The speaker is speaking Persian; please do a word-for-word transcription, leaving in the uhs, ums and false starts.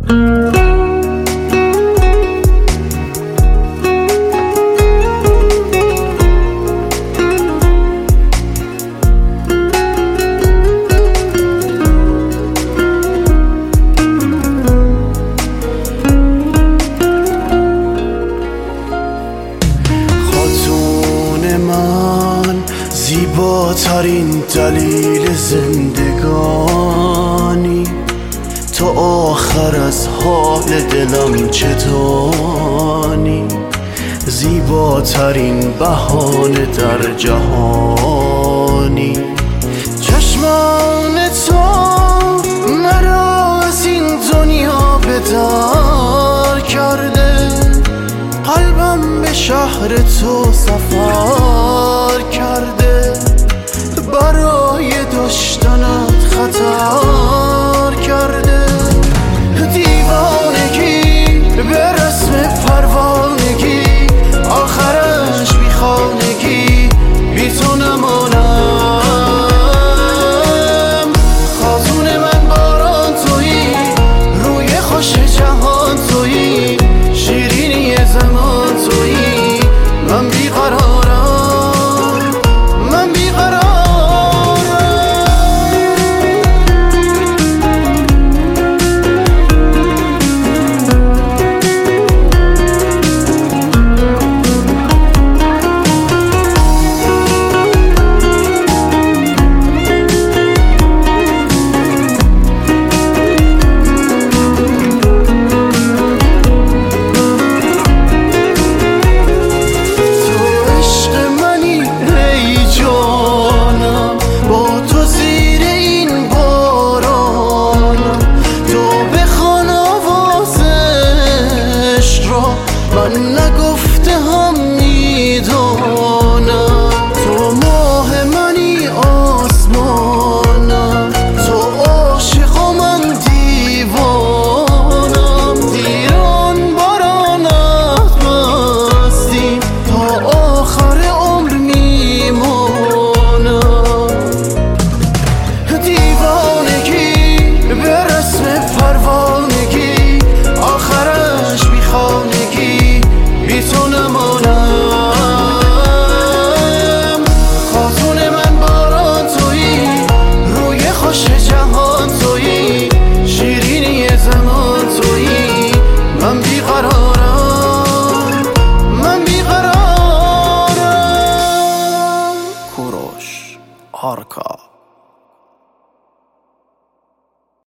زیباترین دلیل زندگانی، تا آخر از حال دلم چتانی. زیباترین بهانه در جهانی، چشمان تو مرا از این دنیا به در کرده. قلبم به شهر تو سفر کرده، برای داشتنت خطر کرده. دیوانگی به رسم پروانگی، آخرش بی خانگی، بی تو نمانم. خاتون من باران تویی، روی خوش جهان تویی، شیرینی زمان تویی. من بیقرارم، من بیقرارم. من نگو